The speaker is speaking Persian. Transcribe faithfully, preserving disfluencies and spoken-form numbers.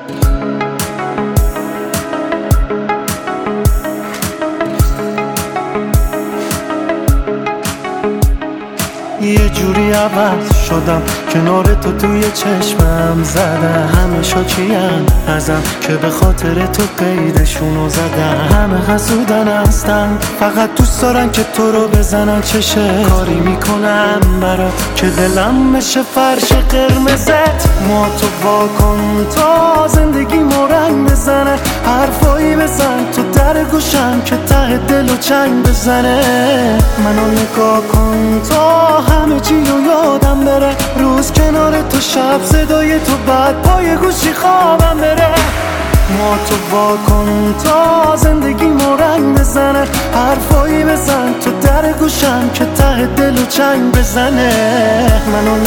یه جوری عوض شدم کنار تو توی چشمم زدم. همه شاکین ازم که به خاطر تو قیدشونو زدم. همه حسودن هستن فقط دوست دارن که تو رو بزنن. چشه کاری میکنم برات که دلم بشه فرش قرمزت. ما تو واکن تا زندگی رنگ بزنه. حرفایی بزن تو در گوشم که ته دل و چنگ بزنه. منو نگاه کن تا همه چی رو یادم بره. روز کنار تو شب صدای تو بعد پای گوشی خوابم بره. ما تو واکن تا زندگی رنگ بزنه. حرفایی بزن تو در گوشم که ته دل و چنگ بزنه. منو